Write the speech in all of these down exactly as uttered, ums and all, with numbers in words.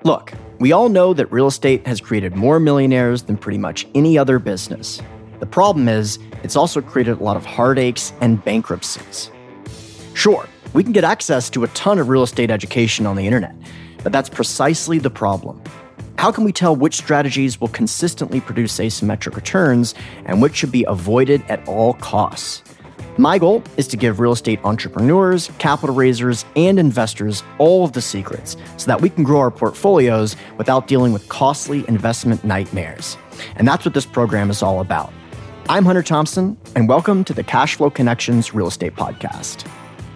Look, we all know that real estate has created more millionaires than pretty much any other business. The problem is, it's also created a lot of heartaches and bankruptcies. Sure, we can get access to a ton of real estate education on the internet, but that's precisely the problem. How can we tell which strategies will consistently produce asymmetric returns and which should be avoided at all costs? My goal is to give real estate entrepreneurs, capital raisers, and investors all of the secrets so that we can grow our portfolios without dealing with costly investment nightmares. And that's what this program is all about. I'm Hunter Thompson, and welcome to the Cashflow Connections Real Estate Podcast.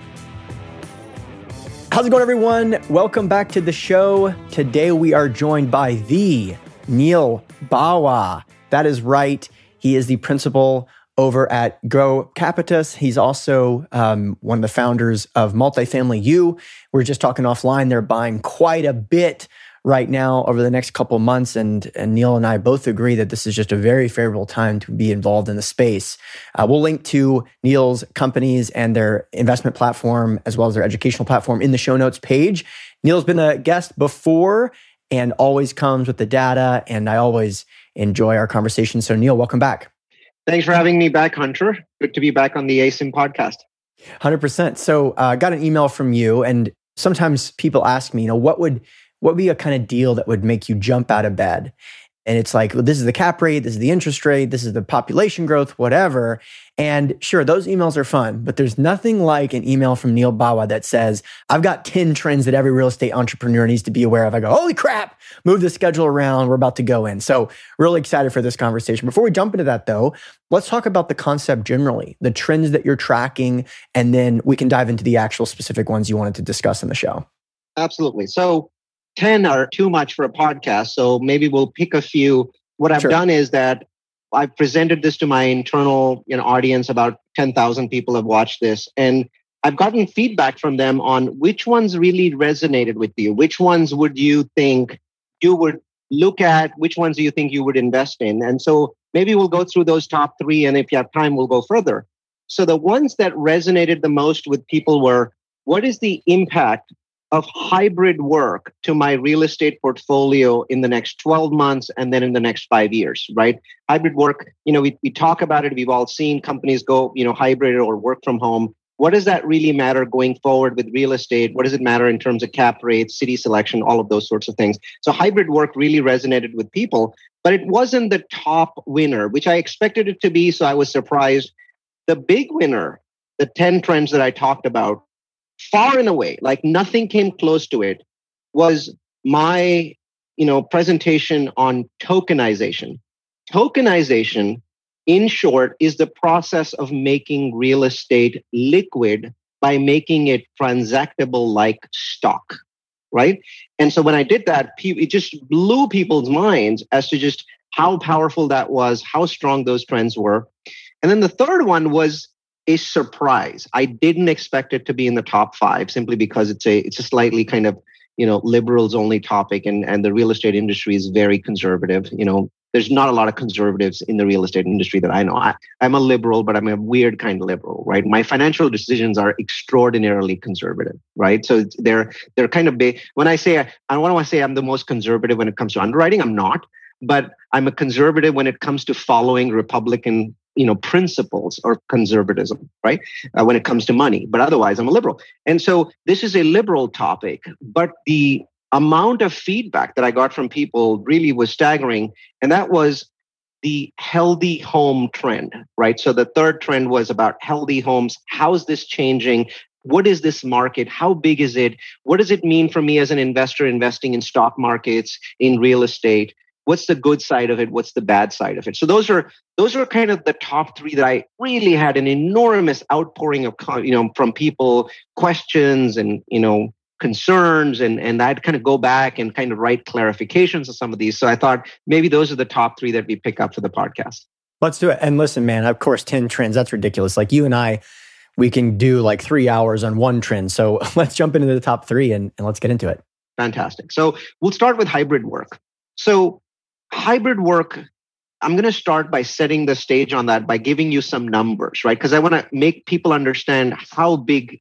How's it going, everyone? Welcome back to the show. Today we are joined by the Neil Bawa. That is right. He is the principal over at Grow Capitus. He's also um, one of the founders of Multifamily U. We're just talking offline. They're buying quite a bit right now over the next couple of months. And, and Neil and I both agree that this is just a very favorable time to be involved in the space. Uh, we'll link to Neil's companies and their investment platform, as well as their educational platform in the show notes page. Neil's been a guest before and always comes with the data. And I always enjoy our conversation. So Neil, welcome back. Thanks for having me back, Hunter. Good to be back on the A S I M podcast. one hundred percent. So I uh, got an email from you, and sometimes people ask me, you know, what would what would be a kind of deal that would make you jump out of bed? And it's like, well, this is the cap rate, this is the interest rate, this is the population growth, whatever. And sure, those emails are fun, but there's nothing like an email from Neil Bawa that says, I've got ten trends that every real estate entrepreneur needs to be aware of. I go, holy crap, move the schedule around. We're about to go in. So really excited for this conversation. Before we jump into that though, let's talk about the concept generally, the trends that you're tracking, and then we can dive into the actual specific ones you wanted to discuss in the show. Absolutely. So ten are too much for a podcast. So maybe we'll pick a few. What I've Sure. done is that I've presented this to my internal you know, audience. About ten thousand people have watched this. And I've gotten feedback from them on which ones really resonated with you. Which ones would you think you would look at? Which ones do you think you would invest in? And so maybe we'll go through those top three. And if you have time, we'll go further. So the ones that resonated the most with people were, what is the impact of hybrid work to my real estate portfolio in the next twelve months and then in the next five years, right? Hybrid work, you know, we, we talk about it. We've all seen companies go, you know, hybrid or work from home. What does that really matter going forward with real estate? What does it matter in terms of cap rates, city selection, all of those sorts of things? So hybrid work really resonated with people, but it wasn't the top winner, which I expected it to be. So I was surprised. The big winner, the ten trends that I talked about, far and away, like nothing came close to it, was my, you know, presentation on tokenization. Tokenization, in short, is the process of making real estate liquid by making it transactable like stock, right? And so when I did that, it just blew people's minds as to just how powerful that was, how strong those trends were. And then the third one was a surprise. I didn't expect it to be in the top five simply because it's a it's a slightly kind of, you know, liberals only topic, and, and the real estate industry is very conservative. You know, there's not a lot of conservatives in the real estate industry that I know. I, I'm a liberal, but I'm a weird kind of liberal, right? My financial decisions are extraordinarily conservative, right? So they're they're kind of big. When I say I, I don't want to say I'm the most conservative when it comes to underwriting, I'm not, but I'm a conservative when it comes to following Republican you know, principles or conservatism, right? Uh, when it comes to money, but otherwise I'm a liberal. And so this is a liberal topic, but the amount of feedback that I got from people really was staggering. And that was the healthy home trend, right? So the third trend was about healthy homes. How is this changing? What is this market? How big is it? What does it mean for me as an investor investing in stock markets, in real estate? What's the good side of it? What's the bad side of it? So those are those are kind of the top three that I really had an enormous outpouring of, you know, from people, questions and, you know, concerns. And, and I'd kind of go back and kind of write clarifications of some of these. So I thought maybe those are the top three that we pick up for the podcast. Let's do it. And listen, man, of course, ten trends, that's ridiculous. Like you and I, we can do like three hours on one trend. So let's jump into the top three and, and let's get into it. Fantastic. So we'll start with hybrid work. So hybrid work, I'm going to start by setting the stage on that by giving you some numbers, right? Because I want to make people understand how big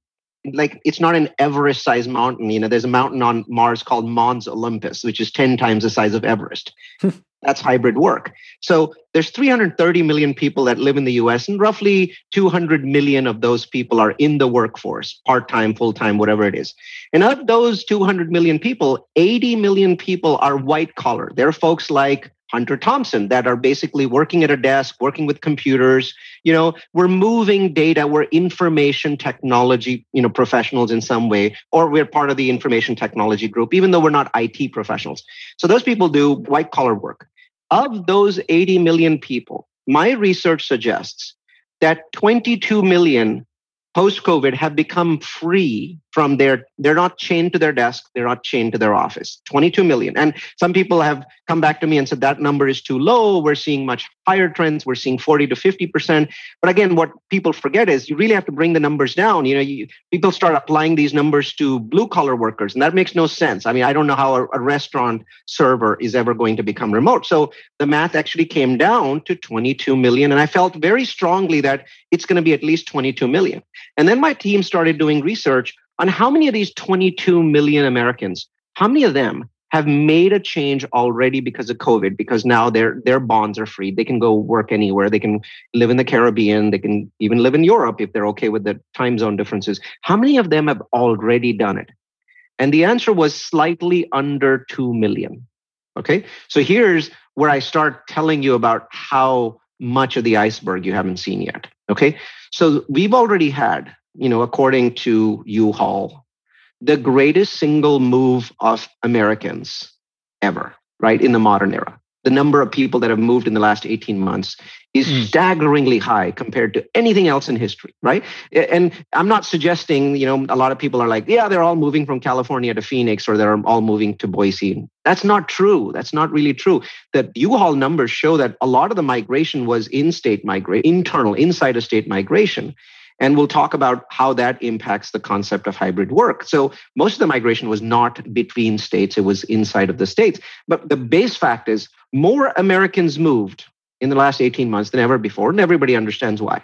like it's not an Everest-sized mountain. You know, there's a mountain on Mars called Mons Olympus, which is ten times the size of Everest. That's hybrid work. So there's three hundred thirty million people that live in the U S, and roughly two hundred million of those people are in the workforce, part-time, full-time, whatever it is. And of those two hundred million people, eighty million people are white collar. They're folks like Hunter Thompson that are basically working at a desk, working with computers. You know, we're moving data, we're information technology, you know, professionals in some way, or we're part of the information technology group, even though we're not I T professionals. So those people do white collar work. Of those eighty million people, my research suggests that twenty-two million post-COVID have become free from their, they're not chained to their desk, they're not chained to their office, twenty-two million. And some people have come back to me and said that number is too low. We're seeing much higher trends. We're seeing forty to fifty percent. But again, what people forget is you really have to bring the numbers down. You know, you, people start applying these numbers to blue collar workers, and that makes no sense. I mean, I don't know how a, a restaurant server is ever going to become remote. So the math actually came down to twenty-two million. And I felt very strongly that it's going to be at least twenty-two million. And then my team started doing research on how many of these twenty-two million Americans, how many of them have made a change already because of COVID, because now their, their bonds are free. They can go work anywhere. They can live in the Caribbean. They can even live in Europe if they're okay with the time zone differences. How many of them have already done it? And the answer was slightly under two million. Okay. So here's where I start telling you about how much of the iceberg you haven't seen yet. Okay. So we've already had, you know, according to U-Haul, the greatest single move of Americans ever, right, in the modern era. The number of people that have moved in the last eighteen months is mm. staggeringly high compared to anything else in history, right? And I'm not suggesting, you know, a lot of people are like, yeah, they're all moving from California to Phoenix, or they're all moving to Boise. That's not true. That's not really true. The U-Haul numbers show that a lot of the migration was in-state migration, internal, inside of state migration. And we'll talk about how that impacts the concept of hybrid work. So most of the migration was not between states, it was inside of the states. But the base fact is more Americans moved in the last eighteen months than ever before, and everybody understands why.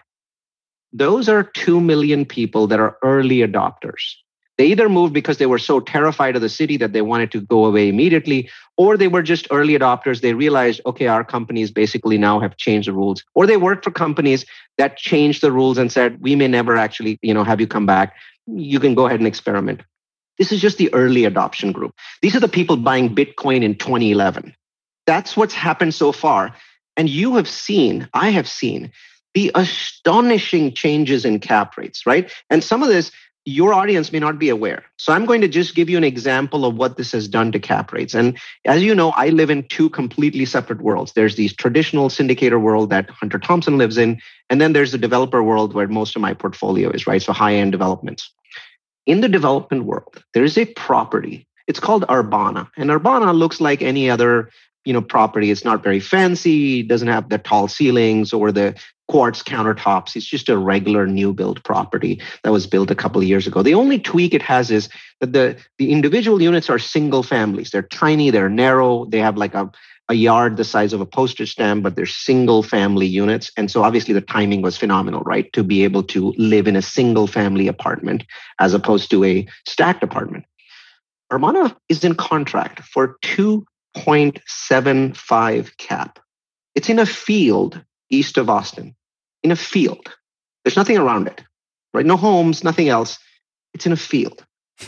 Those are two million people that are early adopters. They either moved because they were so terrified of the city that they wanted to go away immediately, or they were just early adopters. They realized, okay, our companies basically now have changed the rules, or they worked for companies that changed the rules and said, we may never actually, you know, have you come back. You can go ahead and experiment. This is just the early adoption group. These are the people buying Bitcoin in twenty eleven. That's what's happened so far. And you have seen, I have seen the astonishing changes in cap rates, right? And some of this, your audience may not be aware. So I'm going to just give you an example of what this has done to cap rates. And as you know, I live in two completely separate worlds. There's the traditional syndicator world that Hunter Thompson lives in, and then there's the developer world where most of my portfolio is, right? So high-end developments. In the development world, there is a property. It's called Urbana. And Urbana looks like any other, you know, property. It's not very fancy. It doesn't have the tall ceilings or the quartz countertops. It's just a regular new build property that was built a couple of years ago. The only tweak it has is that the, the individual units are single families. They're tiny, they're narrow, they have like a, a yard the size of a postage stamp, but they're single family units. And so obviously the timing was phenomenal, right? To be able to live in a single family apartment as opposed to a stacked apartment. Urbana is in contract for two point seven five cap. It's in a field east of Austin, in a field. There's nothing around it, right? No homes, nothing else. It's in a field.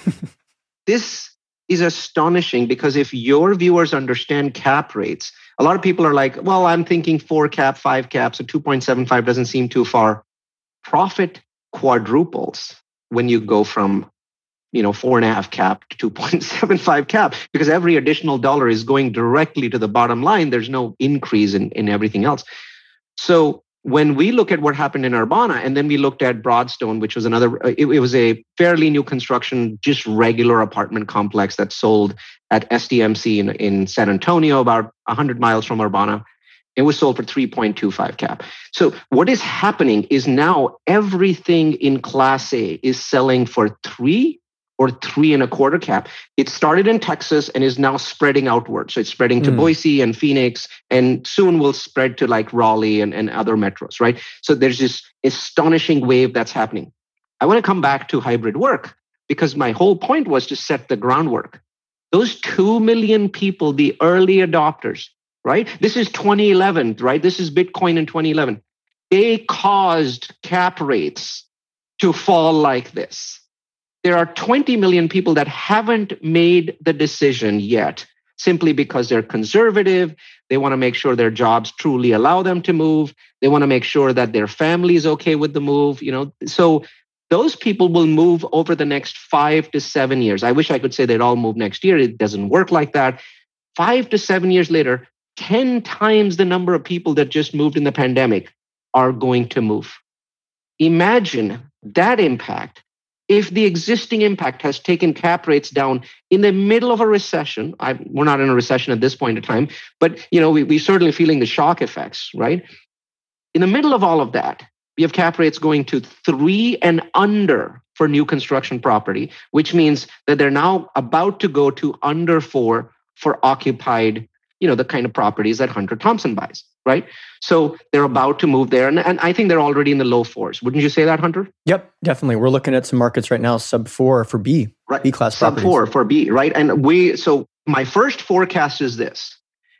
This is astonishing because if your viewers understand cap rates, a lot of people are like, well, I'm thinking four cap, five cap, so two point seven five doesn't seem too far. Profit quadruples when you go from, you know, four and a half cap to two point seven five cap, because every additional dollar is going directly to the bottom line. There's no increase in, in everything else. So when we look at what happened in Urbana, and then we looked at Broadstone, which was another, it, it was a fairly new construction, just regular apartment complex that sold at S D M C in, in San Antonio, about one hundred miles from Urbana. It was sold for three point two five cap. So what is happening is now everything in Class A is selling for three or three and a quarter cap. It started in Texas and is now spreading outward. So it's spreading to mm. Boise and Phoenix, and soon will spread to like Raleigh and, and other metros, right? So there's this astonishing wave that's happening. I want to come back to hybrid work because my whole point was to set the groundwork. Those two million people, the early adopters, right? This is twenty eleven, right? This is Bitcoin in twenty eleven. They caused cap rates to fall like this. There are twenty million people that haven't made the decision yet simply because they're conservative. They want to make sure their jobs truly allow them to move. They want to make sure that their family is okay with the move. You know, so those people will move over the next five to seven years. I wish I could say they'd all move next year. It doesn't work like that. Five to seven years later, ten times the number of people that just moved in the pandemic are going to move. Imagine that impact. If the existing impact has taken cap rates down in the middle of a recession, I, we're not in a recession at this point in time, but you know, we, we're certainly feeling the shock effects, right? In the middle of all of that, we have cap rates going to three and under for new construction property, which means that they're now about to go to under four for occupied, you know, the kind of properties that Hunter Thompson buys, right? So they're about to move there. And, and I think they're already in the low fours. Wouldn't you say that, Hunter? Yep, definitely. We're looking at some markets right now, sub four for B, right. B class sub properties. four for B, right? And we, so my first forecast is this.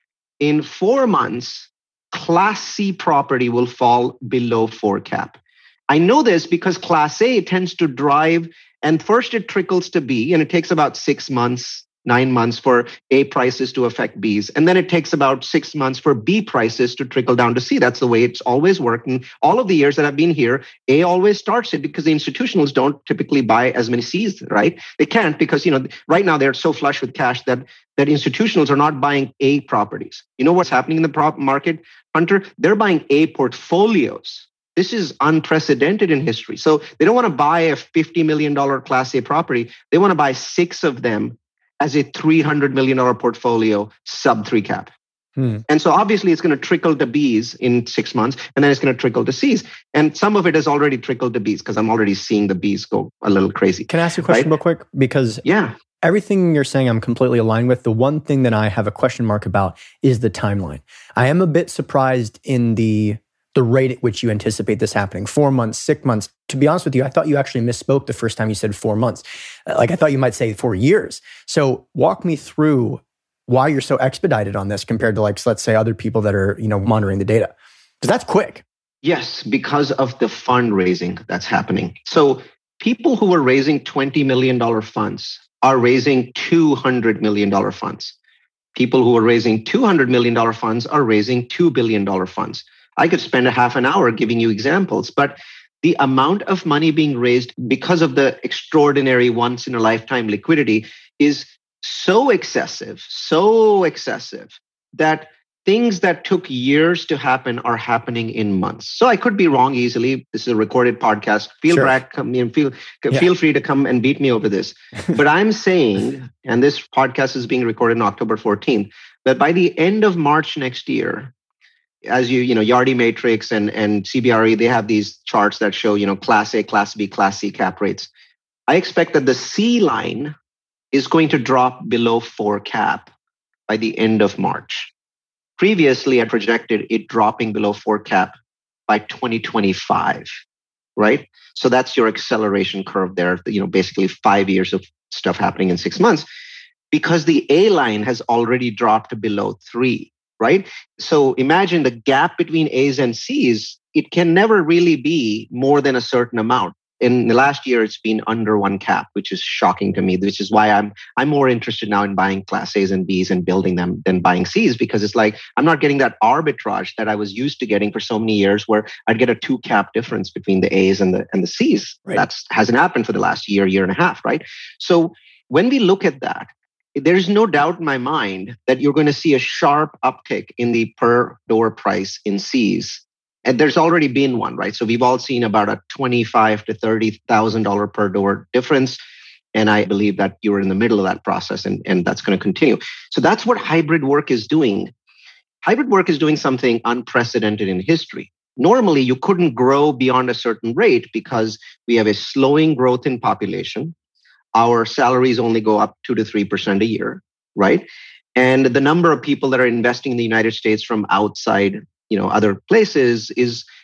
In four months, Class C property will fall below four cap. I know this because Class A tends to drive, and first it trickles to B, and it takes about six months, nine months for A prices to affect B's. And then it takes about six months for B prices to trickle down to C. That's the way it's always worked. And all of the years that I've been here, A always starts it because the institutionals don't typically buy as many C's, right? They can't because, you know, right now they're so flush with cash that, that institutionals are not buying A properties. You know what's happening in the prop market, Hunter? They're buying A portfolios. This is unprecedented in history. So they don't want to buy a fifty million dollars Class A property. They want to buy six of them as a three hundred million dollars portfolio, sub three cap. Hmm. And so obviously it's going to trickle to B's in six months, and then it's going to trickle to C's. And some of it has already trickled to B's because I'm already seeing the B's go a little crazy. Can I ask you a question right? real quick? Because yeah. everything you're saying, I'm completely aligned with. The one thing that I have a question mark about is the timeline. I am a bit surprised in the the rate at which you anticipate this happening. Four months, six months. To be honest with you, I thought you actually misspoke the first time you said four months. Like I thought you might say four years. So walk me through why you're so expedited on this compared to like, let's say other people that are, you know, monitoring the data. Because that's quick. Yes, because of the fundraising that's happening. So people who are raising twenty million dollars funds are raising two hundred million dollars funds. People who are raising two hundred million dollars funds are raising two billion dollars funds. I could spend a half an hour giving you examples, but the amount of money being raised because of the extraordinary once in a lifetime liquidity is so excessive, so excessive that things that took years to happen are happening in months. So I could be wrong easily. This is a recorded podcast. Feel sure. back, come in, feel, yeah. feel free to come and beat me over this. But I'm saying, and this podcast is being recorded on October fourteenth, that by the end of March next year, as you, you know, Yardi Matrix and, and C B R E, they have these charts that show, you know, Class A, Class B, Class C cap rates. I expect that the C line is going to drop below four cap by the end of March. Previously, I projected it dropping below four cap by twenty twenty-five, right? So that's your acceleration curve there, you know, basically five years of stuff happening in six months because the A line has already dropped below three. Right? So imagine the gap between A's and C's, it can never really be more than a certain amount. In the last year, it's been under one cap, which is shocking to me, which is why I'm I'm more interested now in buying Class A's and B's and building them than buying C's, because it's like I'm not getting that arbitrage that I was used to getting for so many years where I'd get a two cap difference between the A's and the and the C's. Right. That hasn't happened for the last year, year and a half, right? So when we look at that, there's no doubt in my mind that you're going to see a sharp uptick in the per door price in C's. And there's already been one, right? So we've all seen about a twenty-five to thirty thousand dollars per door difference. And I believe that you're in the middle of that process and, and that's going to continue. So that's what hybrid work is doing. Hybrid work is doing something unprecedented in history. Normally, you couldn't grow beyond a certain rate because we have a slowing growth in population. Our salaries only go up two to three percent a year, right? And the number of people that are investing in the United States from outside, you know, other places is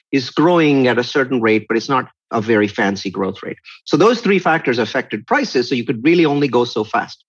is growing at a certain rate, but it's not a very fancy growth rate. So those three factors affected prices. So you could really only go so fast.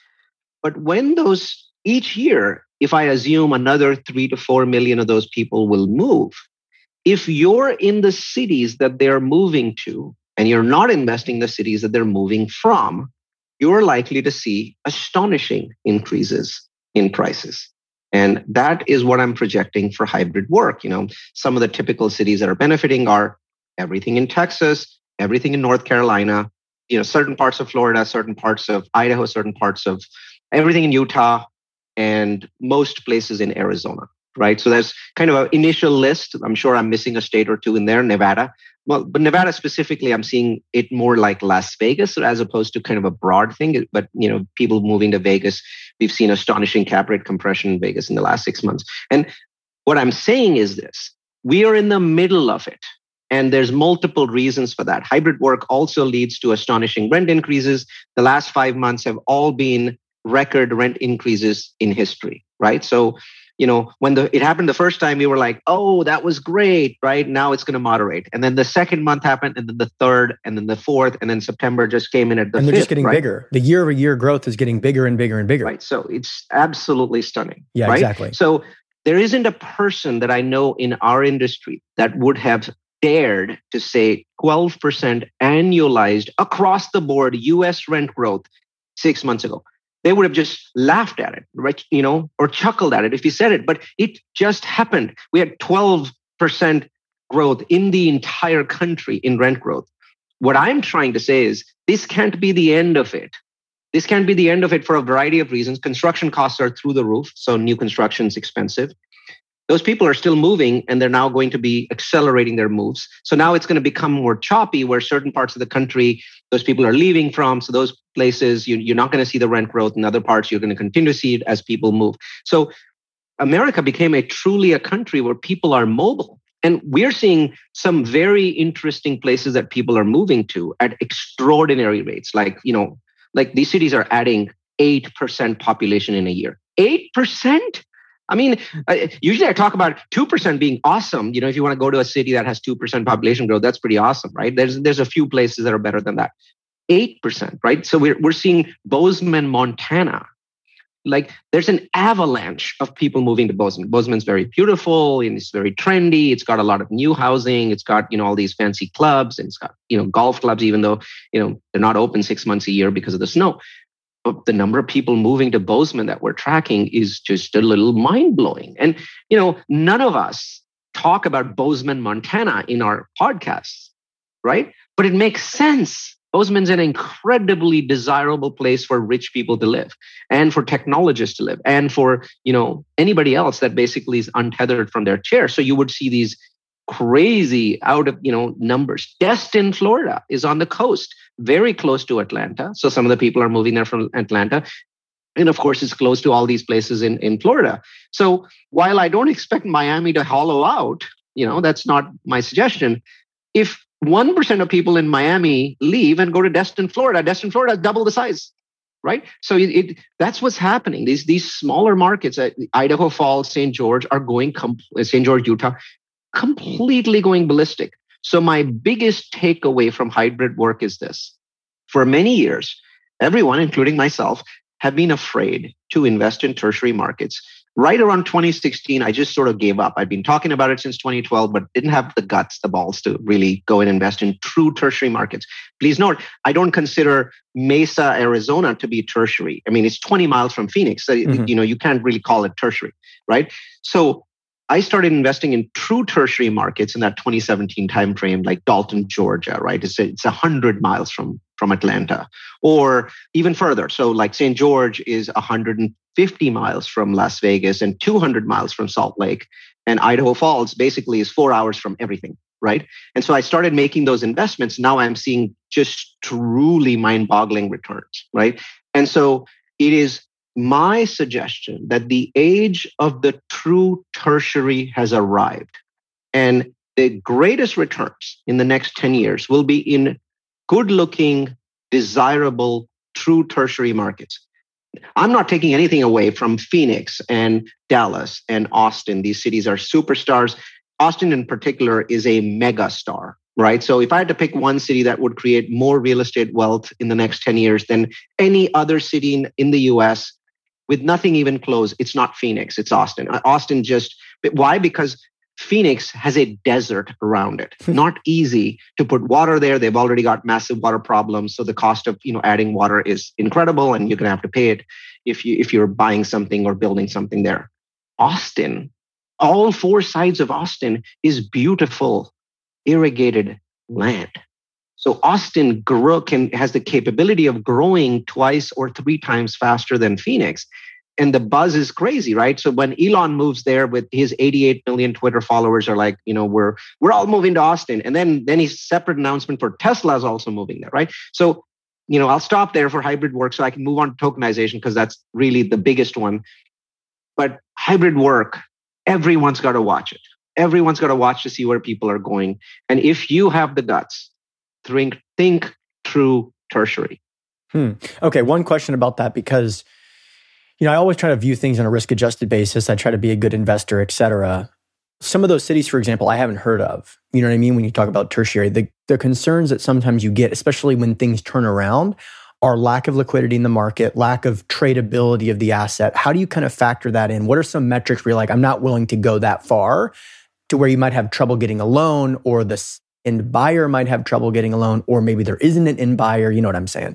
But when those, each year, if I assume another three to four million of those people will move, if you're in the cities that they're moving to and you're not investing in the cities that they're moving from, you're likely to see astonishing increases in prices. And that is what I'm projecting for hybrid work. You know, some of the typical cities that are benefiting are everything in Texas, everything in North Carolina, you know, certain parts of Florida, certain parts of Idaho, certain parts of everything in Utah, and most places in Arizona, right? So there's kind of an initial list. I'm sure I'm missing a state or two in there, Nevada. Well, but Nevada specifically, I'm seeing it more like Las Vegas as opposed to kind of a broad thing. But, you know, people moving to Vegas, we've seen astonishing cap rate compression in Vegas in the last six months. And what I'm saying is this, we are in the middle of it. And there's multiple reasons for that. Hybrid work also leads to astonishing rent increases. The last five months have all been record rent increases in history, right? So, you know, when the, it happened the first time, we were like, oh, that was great, right? Now it's going to moderate. And then the second month happened, and then the third, and then the fourth, and then September just came in at the And they're fifth, just getting right? bigger. The year-over-year growth is getting bigger and bigger and bigger. Right. So it's absolutely stunning. Yeah, right? exactly. So there isn't a person that I know in our industry that would have dared to say twelve percent annualized across the board U S rent growth six months ago. They would have just laughed at it, right? You know, or chuckled at it if you said it, but it just happened. We had twelve percent growth in the entire country in rent growth. What I'm trying to say is this can't be the end of it. This can't be the end of it for a variety of reasons. Construction costs are through the roof, so new construction is expensive. Those people are still moving, and they're now going to be accelerating their moves. So now it's going to become more choppy where certain parts of the country, those people are leaving from. So those places, you, you're not going to see the rent growth. In other parts, you're going to continue to see it as people move. So America became a truly a country where people are mobile. And we're seeing some very interesting places that people are moving to at extraordinary rates. Like, you know, like these cities are adding eight percent population in a year. eight percent? I mean, usually I talk about two percent being awesome. You know, if you want to go to a city that has two percent population growth, that's pretty awesome, right? There's there's a few places that are better than that. eight percent, right? So we're we're seeing Bozeman, Montana. Like there's an avalanche of people moving to Bozeman. Bozeman's very beautiful and it's very trendy. It's got a lot of new housing. It's got, you know, all these fancy clubs, and it's got, you know, golf clubs, even though, you know, they're not open six months a year because of the snow. But the number of people moving to Bozeman that we're tracking is just a little mind-blowing. And, you know, none of us talk about Bozeman, Montana in our podcasts, right? But it makes sense. Bozeman's an incredibly desirable place for rich people to live and for technologists to live and for, you know, anybody else that basically is untethered from their chair. So you would see these crazy out of, you know, numbers. Destin, Florida is on the coast, very close to Atlanta. So some of the people are moving there from Atlanta. And of course, it's close to all these places in, in Florida. So while I don't expect Miami to hollow out, you know, that's not my suggestion. If one percent of people in Miami leave and go to Destin, Florida, Destin, Florida is double the size, right? So it, it that's what's happening. These, these smaller markets, uh, Idaho Falls, Saint George are going, com- Saint George, Utah, completely going ballistic. So my biggest takeaway from hybrid work is this. For many years, everyone, including myself, have been afraid to invest in tertiary markets. Right around twenty sixteen, I just sort of gave up. I'd been talking about it since twenty twelve, but didn't have the guts, the balls to really go and invest in true tertiary markets. Please note, I don't consider Mesa, Arizona to be tertiary. I mean, it's twenty miles from Phoenix. So, mm-hmm. you know, you can't really call it tertiary, right? So I started investing in true tertiary markets in that twenty seventeen timeframe, like Dalton, Georgia, right? It's a, it's one hundred miles from, from Atlanta, or even further. So like Saint George is one hundred fifty miles from Las Vegas and two hundred miles from Salt Lake. And Idaho Falls basically is four hours from everything, right? And so I started making those investments. Now I'm seeing just truly mind-boggling returns, right? And so it is my suggestion that the age of the true tertiary has arrived. And the greatest returns in the next ten years will be in good-looking, desirable, true tertiary markets. I'm not taking anything away from Phoenix and Dallas and Austin. These cities are superstars. Austin in particular is a mega star, right? So if I had to pick one city that would create more real estate wealth in the next ten years than any other city in, in the U S, with nothing even close, it's not Phoenix, it's Austin. Austin just, why? Because Phoenix has a desert around it. Not easy to put water there. They've already got massive water problems. So the cost of, you know, adding water is incredible, and you're going to have to pay it if you if you're buying something or building something there. Austin, all four sides of Austin is beautiful, irrigated land. So Austin grow, can, has the capability of growing twice or three times faster than Phoenix. And the buzz is crazy, right? So when Elon moves there with his eighty-eight million Twitter followers are like, you know, we're we're all moving to Austin. And then, then his separate announcement for Tesla is also moving there, right? So, you know, I'll stop there for hybrid work so I can move on to tokenization because that's really the biggest one. But hybrid work, everyone's got to watch it. Everyone's got to watch to see where people are going. And if you have the guts, think, think true tertiary. Hmm. Okay, one question about that, because you know, I always try to view things on a risk-adjusted basis. I try to be a good investor, et cetera. Some of those cities, for example, I haven't heard of. You know what I mean? When you talk about tertiary, the, the concerns that sometimes you get, especially when things turn around, are lack of liquidity in the market, lack of tradability of the asset. How do you kind of factor that in? What are some metrics where you're like, I'm not willing to go that far, to where you might have trouble getting a loan, or the end buyer might have trouble getting a loan, or maybe there isn't an end buyer? You know what I'm saying?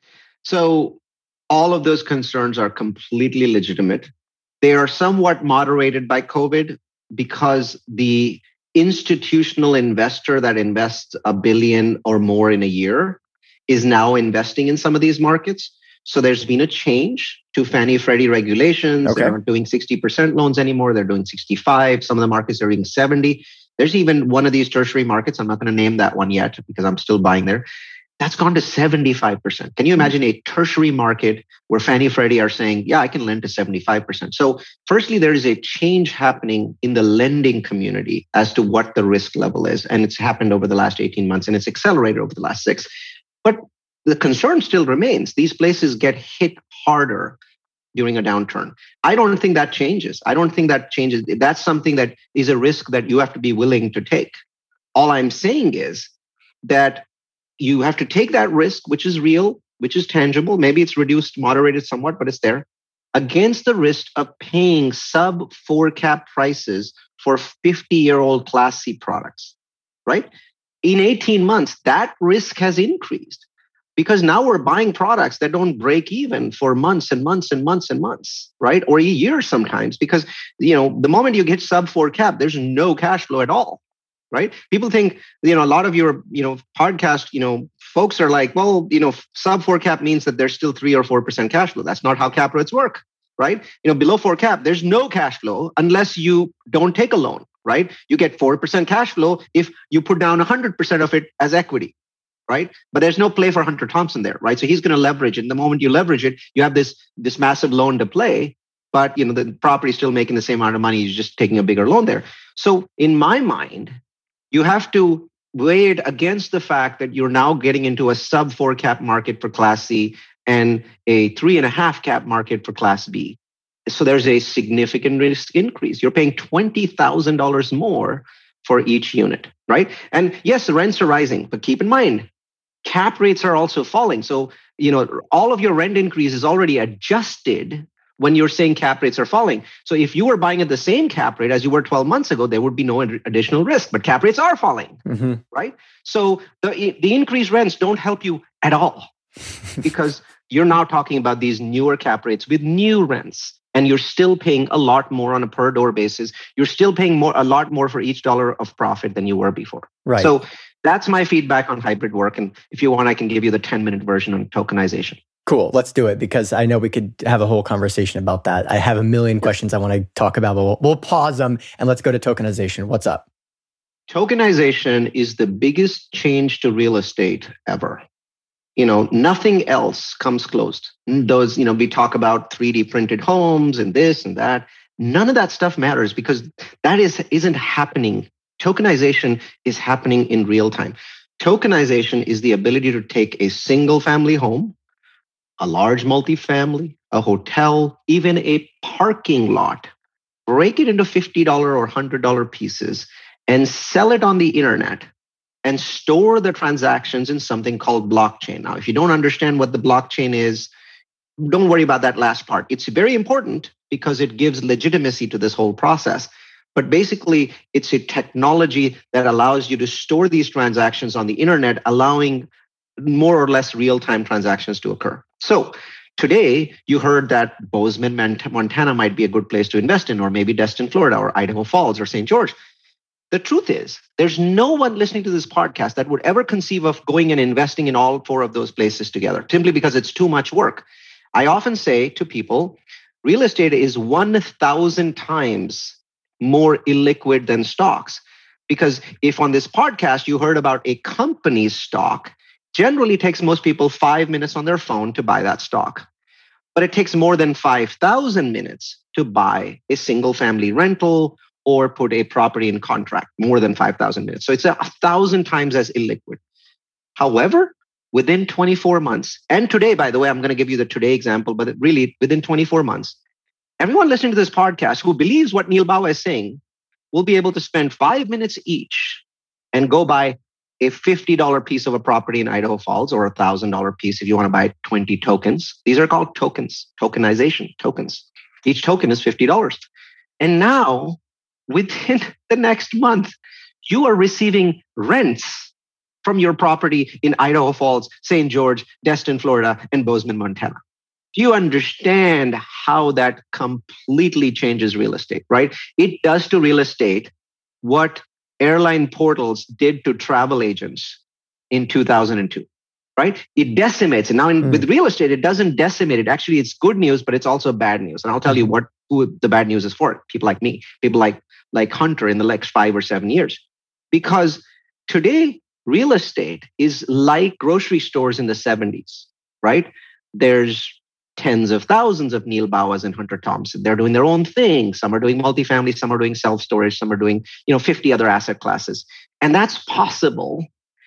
So all of those concerns are completely legitimate. They are somewhat moderated by COVID because the institutional investor that invests a billion or more in a year is now investing in some of these markets. So there's been a change to Fannie Freddie regulations. Okay. They're not doing sixty percent loans anymore. They're doing sixty-five. Some of the markets are even seventy. There's even one of these tertiary markets. I'm not going to name that one yet because I'm still buying there. That's gone to seventy-five percent. Can you imagine a tertiary market where Fannie Freddie are saying, yeah, I can lend to seventy-five percent. So firstly, there is a change happening in the lending community as to what the risk level is. And it's happened over the last eighteen months, and it's accelerated over the last six. But the concern still remains. These places get hit harder during a downturn. I don't think that changes. I don't think that changes. That's something that is a risk that you have to be willing to take. All I'm saying is that you have to take that risk, which is real, which is tangible. Maybe it's reduced, moderated somewhat, but it's there, against the risk of paying sub four cap prices for fifty-year-old Class C products, right? In eighteen months, that risk has increased because now we're buying products that don't break even for months and months and months and months, right? Or a year sometimes, because, you know, the moment you get sub four cap, there's no cash flow at all. Right? People think, you know, a lot of your, you know, podcast, you know, folks are like, well, you know, sub four cap means that there's still three or four percent cash flow. That's not how cap rates work, right? You know, below four cap, there's no cash flow unless you don't take a loan, right? You get four percent cash flow if you put down one hundred percent of it as equity, right? But there's no play for Hunter Thompson there, right? So he's going to leverage it. And the moment you leverage it, you have this, this massive loan to play, but, you know, the property is still making the same amount of money. You're just taking a bigger loan there. So in my mind, you have to weigh it against the fact that you're now getting into a sub four cap market for Class C and a three and a half cap market for Class B. So there's a significant risk increase. You're paying twenty thousand dollars more for each unit, right? And yes, the rents are rising, but keep in mind, cap rates are also falling. So, you know, all of your rent increase is already adjusted when you're saying cap rates are falling. So if you were buying at the same cap rate as you were twelve months ago, there would be no additional risk, but cap rates are falling, mm-hmm. right? So the, the increased rents don't help you at all because you're now talking about these newer cap rates with new rents, and you're still paying a lot more on a per door basis. You're still paying more, a lot more for each dollar of profit than you were before. Right. So that's my feedback on hybrid work. And if you want, I can give you the ten minute version on tokenization. Cool. Let's do it, because I know we could have a whole conversation about that. I have a million questions I want to talk about, but we'll, we'll pause them and let's go to tokenization. What's up? Tokenization is the biggest change to real estate ever. You know, nothing else comes close. Those, you know, we talk about three D printed homes and this and that. None of that stuff matters because that is, isn't happening. Tokenization is happening in real time. Tokenization is the ability to take a single family home, a large multifamily, a hotel, even a parking lot, break it into fifty dollars or one hundred dollars pieces, and sell it on the internet and store the transactions in something called blockchain. Now, if you don't understand what the blockchain is, don't worry about that last part. It's very important because it gives legitimacy to this whole process. But basically, it's a technology that allows you to store these transactions on the internet, allowing more or less real-time transactions to occur. So today, you heard that Bozeman, Montana might be a good place to invest in, or maybe Destin, Florida, or Idaho Falls, or Saint George. The truth is, there's no one listening to this podcast that would ever conceive of going and investing in all four of those places together, simply because it's too much work. I often say to people, real estate is one thousand times more illiquid than stocks. Because if on this podcast you heard about a company's stock, generally takes most people five minutes on their phone to buy that stock. But it takes more than five thousand minutes to buy a single family rental or put a property in contract, more than five thousand minutes. So it's a thousand times as illiquid. However, within twenty-four months, and today, by the way, I'm going to give you the today example, but really within twenty-four months, everyone listening to this podcast who believes what Neil Bawa is saying will be able to spend five minutes each and go buy a fifty dollars piece of a property in Idaho Falls, or a one thousand dollars piece if you want to buy twenty tokens. These are called tokens, tokenization tokens. Each token is fifty dollars. And now, within the next month, you are receiving rents from your property in Idaho Falls, Saint George, Destin, Florida, and Bozeman, Montana. Do you understand how that completely changes real estate, right? It does to real estate what airline portals did to travel agents in two thousand two, right? It decimates it. Now, in, mm. with real estate, it doesn't decimate it. Actually, it's good news, but it's also bad news. And I'll tell you what who the bad news is for. People like me, people like, like Hunter in the next five or seven years. Because today, real estate is like grocery stores in the seventies, right? There's tens of thousands of Neil Bawas and Hunter Thompson. They're doing their own thing. Some are doing multifamily, some are doing self-storage, some are doing, you know, fifty other asset classes. And that's possible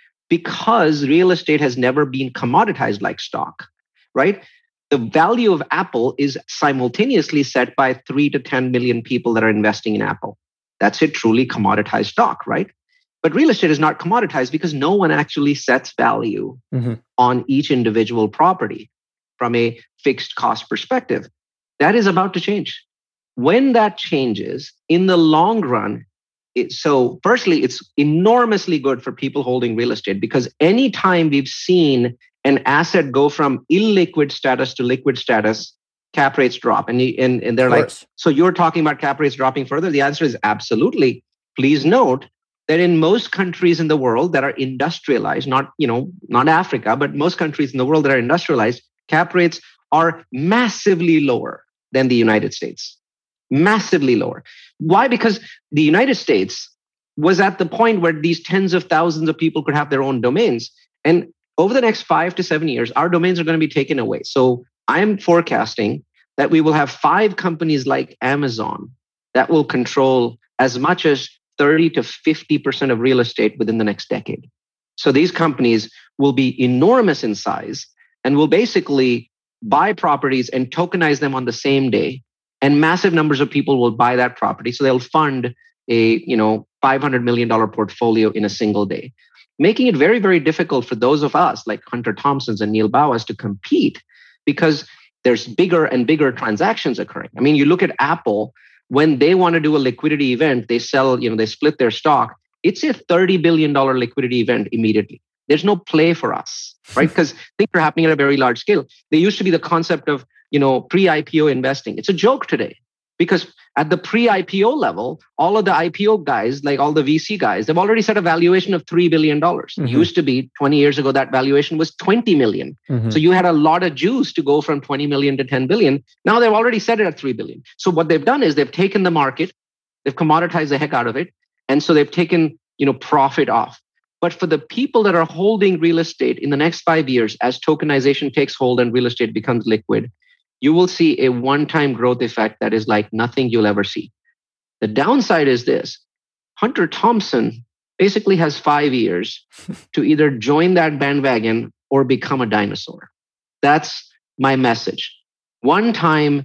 because real estate has never been commoditized like stock, right? The value of Apple is simultaneously set by three to ten million people that are investing in Apple. That's a truly commoditized stock, right? But real estate is not commoditized because no one actually sets value mm-hmm. on each individual property from a fixed cost perspective. That is about to change. When that changes, in the long run, it, so firstly, it's enormously good for people holding real estate because anytime we've seen an asset go from illiquid status to liquid status, cap rates drop. And, and, and they're like, so you're talking about cap rates dropping further? The answer is absolutely. Please note that in most countries in the world that are industrialized, not, you know, not Africa, but most countries in the world that are industrialized, cap rates are massively lower than the United States. Massively lower. Why? Because the United States was at the point where these tens of thousands of people could have their own domains. And over the next five to seven years, our domains are going to be taken away. So I'm forecasting that we will have five companies like Amazon that will control as much as thirty to fifty percent of real estate within the next decade. So these companies will be enormous in size and will basically buy properties and tokenize them on the same day. And massive numbers of people will buy that property. So they'll fund a, you know, five hundred million dollars portfolio in a single day, making it very, very difficult for those of us like Hunter Thompsons and Neil Bawas to compete because there's bigger and bigger transactions occurring. I mean, you look at Apple, when they want to do a liquidity event, they sell, you know, they split their stock. It's a thirty billion dollars liquidity event immediately. There's no play for us, right? Because things are happening at a very large scale. There used to be the concept of, you know, pre-I P O investing. It's a joke today because at the pre-I P O level, all of the I P O guys, like all the V C guys, they've already set a valuation of three billion dollars. Mm-hmm. It used to be twenty years ago, that valuation was twenty million. Mm-hmm. So you had a lot of juice to go from twenty million to ten billion. Now they've already set it at three billion. So what they've done is they've taken the market, they've commoditized the heck out of it. And so they've taken, you know, profit off. But for the people that are holding real estate in the next five years, as tokenization takes hold and real estate becomes liquid, you will see a one-time growth effect that is like nothing you'll ever see. The downside is this. Hunter Thompson basically has five years to either join that bandwagon or become a dinosaur. That's my message. One time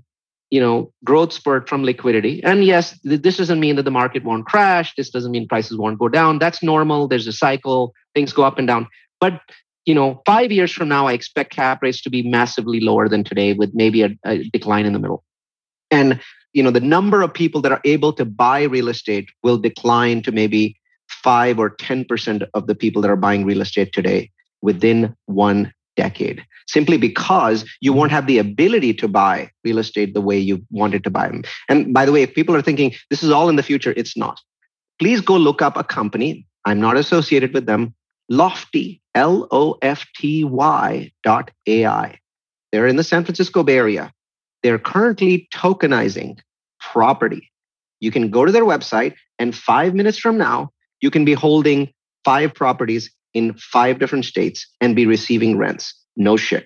you know, growth spurt from liquidity. And yes, th- this doesn't mean that the market won't crash. This doesn't mean prices won't go down. That's normal. There's a cycle. Things go up and down. But, you know, five years from now, I expect cap rates to be massively lower than today with maybe a, a decline in the middle. And, you know, the number of people that are able to buy real estate will decline to maybe five or ten percent of the people that are buying real estate today within one decade, simply because you won't have the ability to buy real estate the way you wanted to buy them. And by the way, if people are thinking this is all in the future, it's not. Please go look up a company. I'm not associated with them. Lofty, L O F T Y dot A I. They're in the San Francisco Bay Area. They're currently tokenizing property. You can go to their website, and five minutes from now, you can be holding five properties in five different states and be receiving rents. No shit.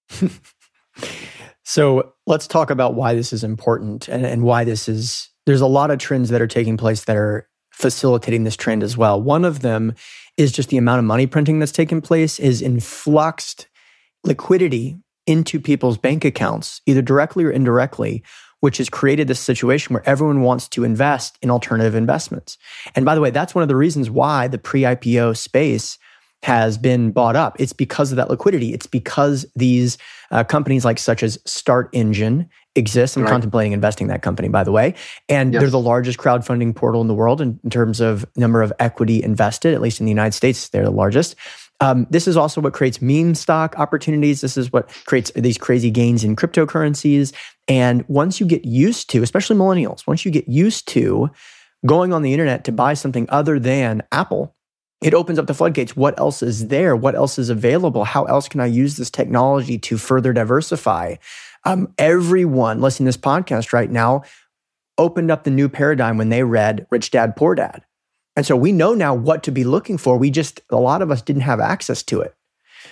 So let's talk about why this is important and, and why this is, there's a lot of trends that are taking place that are facilitating this trend as well. One of them is just the amount of money printing that's taken place is influxed liquidity into people's bank accounts, either directly or indirectly, which has created this situation where everyone wants to invest in alternative investments. And by the way, that's one of the reasons why the pre-I P O space has been bought up. It's because of that liquidity. It's because these uh, companies like such as Start Engine exist. I'm right. contemplating investing in that company, by the way. And yes. they're the largest crowdfunding portal in the world in, in terms of number of equity invested, at least in the United States, they're the largest. Um, this is also what creates meme stock opportunities. This is what creates these crazy gains in cryptocurrencies. And once you get used to, especially millennials, once you get used to going on the internet to buy something other than Apple, it opens up the floodgates. What else is there? What else is available? How else can I use this technology to further diversify? Um, everyone listening to this podcast right now opened up the new paradigm when they read Rich Dad, Poor Dad. And so we know now what to be looking for. We just, a lot of us didn't have access to it.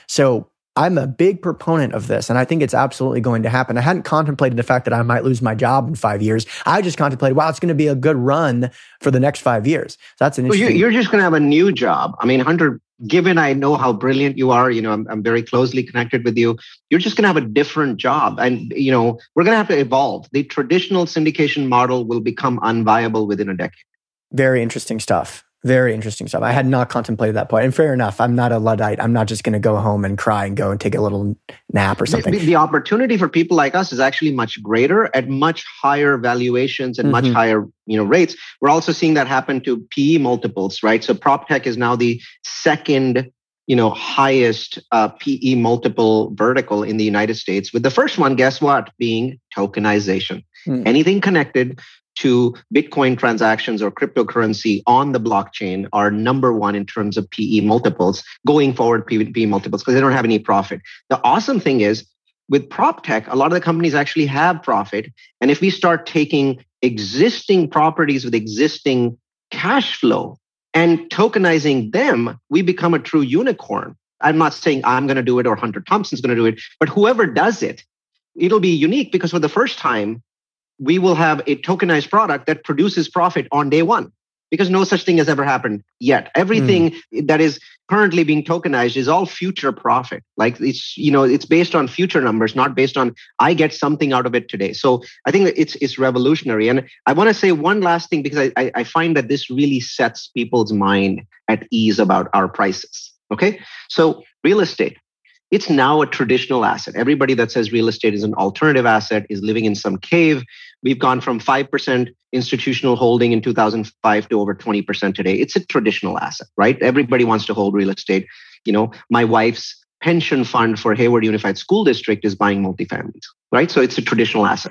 So I'm a big proponent of this, and I think it's absolutely going to happen. I hadn't contemplated the fact that I might lose my job in five years. I just contemplated, wow, it's going to be a good run for the next five years. So that's an well, interesting... You're just going to have a new job. I mean, Hunter, given I know how brilliant you are, you know, I'm, I'm very closely connected with you. You're just going to have a different job. And, you know, we're going to have to evolve. The traditional syndication model will become unviable within a decade. Very interesting stuff. Very interesting stuff. I had not contemplated that point. And fair enough, I'm not a Luddite. I'm not just going to go home and cry and go and take a little nap or something. The, the opportunity for people like us is actually much greater at much higher valuations and mm-hmm. much higher, you know, rates. We're also seeing that happen to P E multiples, right? So PropTech is now the second, you know, highest uh, P E multiple vertical in the United States. With the first one, guess what? Being tokenization. Mm. Anything connected to Bitcoin transactions or cryptocurrency on the blockchain are number one in terms of P E multiples, going forward P E multiples, because they don't have any profit. The awesome thing is with PropTech, a lot of the companies actually have profit. And if we start taking existing properties with existing cash flow and tokenizing them, we become a true unicorn. I'm not saying I'm going to do it or Hunter Thompson's going to do it, but whoever does it, it'll be unique because for the first time, we will have a tokenized product that produces profit on day one because no such thing has ever happened yet. Everything mm. that is currently being tokenized is all future profit. Like it's, you know, it's based on future numbers, not based on I get something out of it today. So I think it's it's revolutionary. And I want to say one last thing because I, I find that this really sets people's mind at ease about our prices. Okay. So real estate. It's now a traditional asset. Everybody that says real estate is an alternative asset is living in some cave. We've gone from five percent institutional holding in two thousand five to over twenty percent today. It's a traditional asset, right? Everybody wants to hold real estate. You know, my wife's pension fund for Hayward Unified School District is buying multifamilies, right? So it's a traditional asset.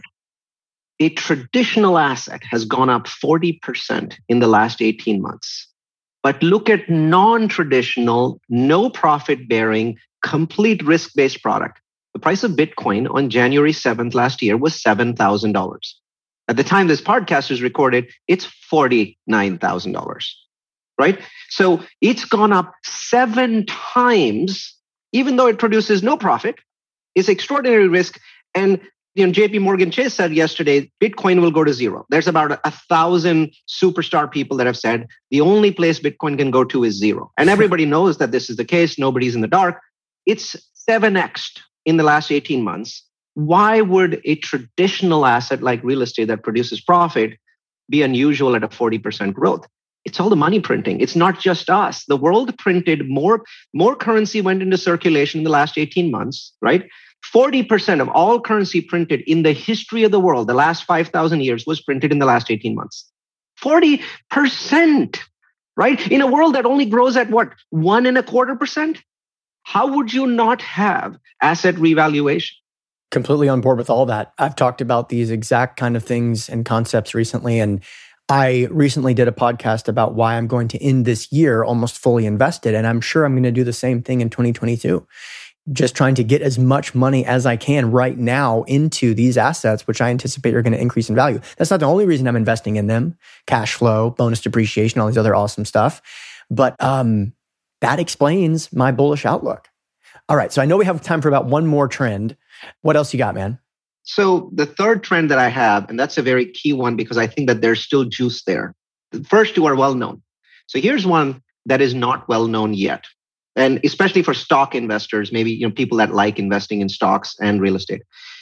A traditional asset has gone up forty percent in the last eighteen months. But look at non-traditional, no profit bearing, complete risk-based product. The price of Bitcoin on January seventh last year was seven thousand dollars. At the time this podcast is recorded, it's forty-nine thousand dollars, right? So it's gone up seven times, even though it produces no profit. It's extraordinary risk. And you know, J P Morgan Chase said yesterday, Bitcoin will go to zero. There's about a, a thousand superstar people that have said the only place Bitcoin can go to is zero. And everybody knows that this is the case. Nobody's in the dark. It's seven X'd in the last eighteen months. why would a traditional asset like real estate that produces profit be unusual at a forty percent growth? It's all the money printing. It's not just us. The world printed more, more currency went into circulation in the last eighteen months, right? forty percent of all currency printed in the history of the world, the last five thousand years, was printed in the last eighteen months. forty percent, right? In a world that only grows at what, one and a quarter percent? How would you not have asset revaluation? Completely on board with all that. I've talked about these exact kind of things and concepts recently, and I recently did a podcast about why I'm going to end this year almost fully invested, and I'm sure I'm going to do the same thing in twenty twenty-two. Just trying to get as much money as I can right now into these assets, which I anticipate are going to increase in value. That's not the only reason I'm investing in them. Cash flow, bonus depreciation, all these other awesome stuff. But um, that explains my bullish outlook. All right, so I know we have time for about one more trend. What else you got, man? So the third trend that I have, and that's a very key one because I think that there's still juice there. The first two are well known. So here's one that is not well known yet. And especially for stock investors, maybe you know people that like investing in stocks and real estate.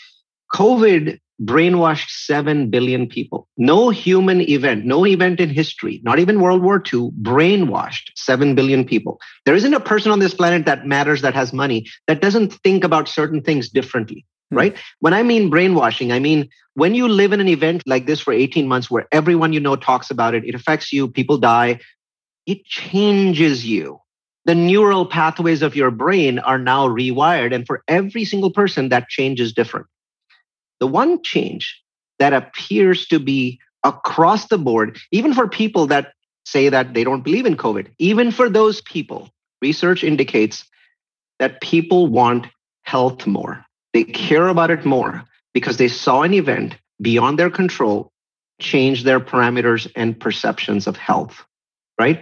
COVID brainwashed seven billion people. No human event, no event in history, not even World War Two, brainwashed seven billion people. There isn't a person on this planet that matters that has money that doesn't think about certain things differently. Right? When I mean brainwashing, I mean, when you live in an event like this for eighteen months where everyone you know talks about it, it affects you, people die, it changes you. The neural pathways of your brain are now rewired. And for every single person, that change is different. The one change that appears to be across the board, even for people that say that they don't believe in COVID, even for those people, research indicates that people want health more. They care about it more because they saw an event beyond their control change their parameters and perceptions of health, right?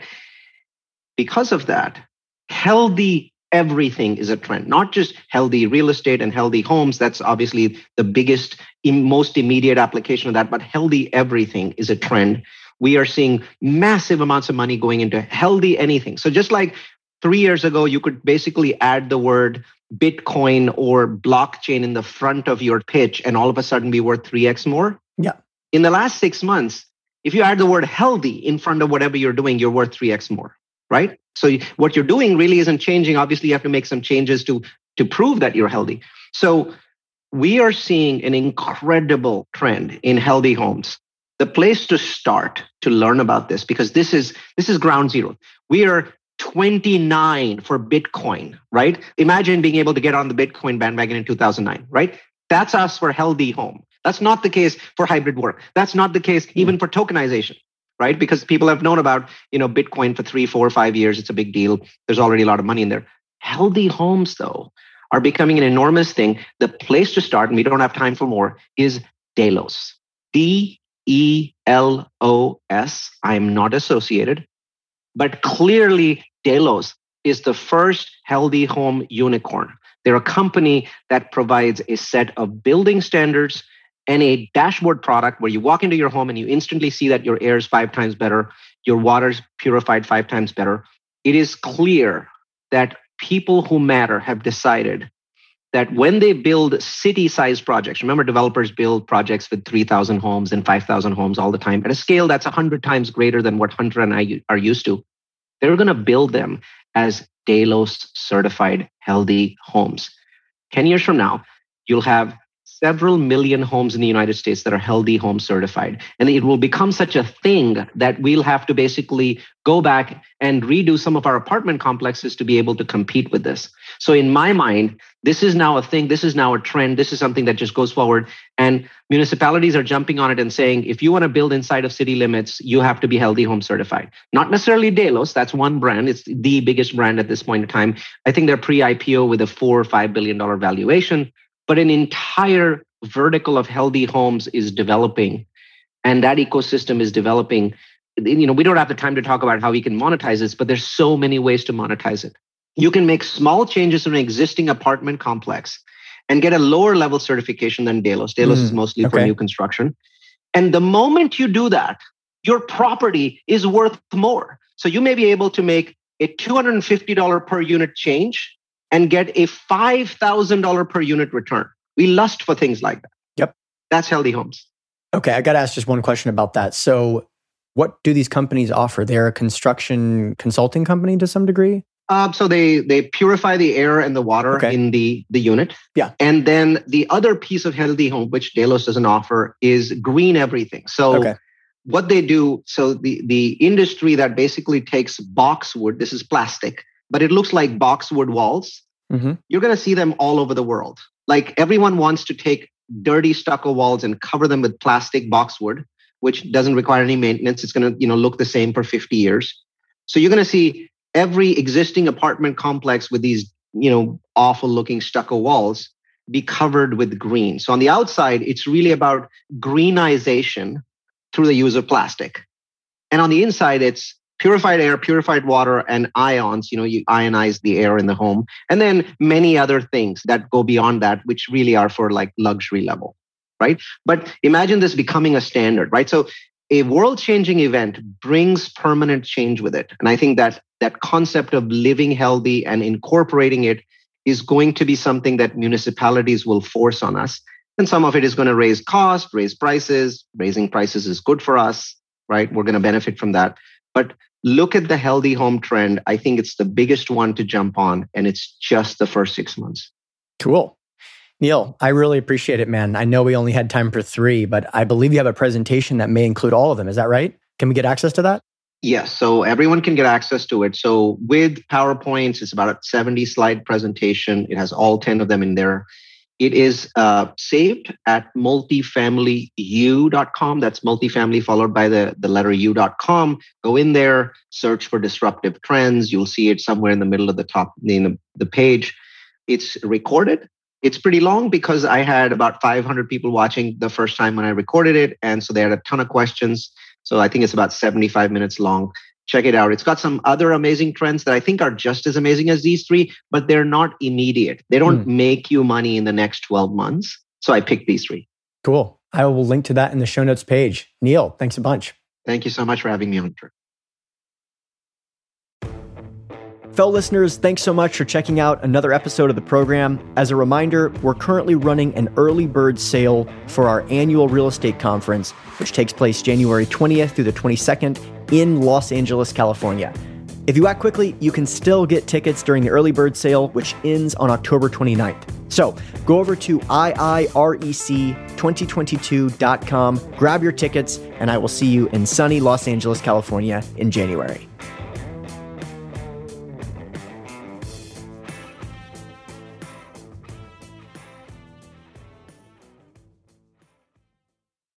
Because of that, healthy everything is a trend, not just healthy real estate and healthy homes. That's obviously the biggest, most immediate application of that, but healthy everything is a trend. We are seeing massive amounts of money going into healthy anything. So just like three years ago, you could basically add the word Bitcoin or blockchain in the front of your pitch and all of a sudden be worth three x more. Yeah. In the last six months, if you add the word healthy in front of whatever you're doing, you're worth three x more, right? So what you're doing really isn't changing. Obviously, you have to make some changes to, to prove that you're healthy. So we are seeing an incredible trend in healthy homes. The place to start to learn about this, because this is this is ground zero. We are twenty-nine for Bitcoin, right? Imagine being able to get on the Bitcoin bandwagon in two thousand nine, right? That's us for healthy home. That's not the case for hybrid work. That's not the case even for tokenization, right? Because people have known about, you know, Bitcoin for three, four, five years. It's a big deal. There's already a lot of money in there. Healthy homes, though, are becoming an enormous thing. The place to start, and we don't have time for more, is Delos. D E L O S. I'm not associated. But clearly, Delos is the first healthy home unicorn. They're a company that provides a set of building standards and a dashboard product where you walk into your home and you instantly see that your air is five times better, your water's purified five times better. It is clear that people who matter have decided that when they build city-sized projects, remember developers build projects with three thousand homes and five thousand homes all the time at a scale that's one hundred times greater than what Hunter and I are used to. They're going to build them as Delos certified healthy homes. ten years from now, you'll have several million homes in the United States that are healthy home certified. And it will become such a thing that we'll have to basically go back and redo some of our apartment complexes to be able to compete with this. So in my mind, this is now a thing. This is now a trend. This is something that just goes forward. And municipalities are jumping on it and saying, if you want to build inside of city limits, you have to be healthy home certified. Not necessarily Delos. That's one brand. It's the biggest brand at this point in time. I think they're pre-I P O with a four or five billion dollar valuation. But an entire vertical of healthy homes is developing, and that ecosystem is developing. You know, we don't have the time to talk about how we can monetize this, but there's so many ways to monetize it. You can make small changes in an existing apartment complex and get a lower level certification than Delos. Delos mm, is mostly okay. for new construction. And the moment you do that, your property is worth more. So you may be able to make a two hundred fifty dollars per unit change and get a five thousand dollars per unit return. We lust for things like that. Yep. That's healthy homes. Okay, I got to ask just one question about that. So what do these companies offer? They're a construction consulting company to some degree? Uh, so they they purify the air and the water okay. in the, the unit. Yeah. And then the other piece of healthy home, which Delos doesn't offer, is green everything. So okay. what they do, so the, the industry that basically takes boxwood, this is plastic, but it looks like boxwood walls. Mm-hmm. You're going to see them all over the world. Like everyone wants to take dirty stucco walls and cover them with plastic boxwood, which doesn't require any maintenance. It's going to, you know, look the same for fifty years. So you're going to see every existing apartment complex with these, you know, awful looking stucco walls be covered with green. So on the outside, it's really about greenization through the use of plastic. And on the inside, it's purified air, purified water, and ions. You know, you ionize the air in the home. And then many other things that go beyond that, which really are for like luxury level, right? But imagine this becoming a standard, right? So a world-changing event brings permanent change with it. And I think that that concept of living healthy and incorporating it is going to be something that municipalities will force on us. And some of it is going to raise cost, raise prices. Raising prices is good for us, right? We're going to benefit from that. But look at the healthy home trend. I think it's the biggest one to jump on, and it's just the first six months. Cool. Neil, I really appreciate it, man. I know we only had time for three, but I believe you have a presentation that may include all of them. Is that right? Can we get access to that? Yes. So everyone can get access to it. So with PowerPoints, it's about a seventy slide presentation. It has all ten of them in there. It is uh, saved at multifamily u dot com. That's multifamily followed by the, the letter u dot com. Go in there, search for disruptive trends. You'll see it somewhere in the middle of the top, in the, the page. It's recorded. It's pretty long because I had about five hundred people watching the first time when I recorded it. And so they had a ton of questions. So I think it's about seventy-five minutes long. Check it out. It's got some other amazing trends that I think are just as amazing as these three, but they're not immediate. They don't mm. make you money in the next twelve months. So I picked these three. Cool. I will link to that in the show notes page. Neil, thanks a bunch. Thank you so much for having me on the trip. Fellow listeners, thanks so much for checking out another episode of the program. As a reminder, we're currently running an early bird sale for our annual real estate conference, which takes place January twentieth through the twenty-second in Los Angeles, California. If you act quickly, you can still get tickets during the early bird sale, which ends on October twenty-ninth. So go over to I I R E C twenty twenty-two dot com, grab your tickets, and I will see you in sunny Los Angeles, California in January.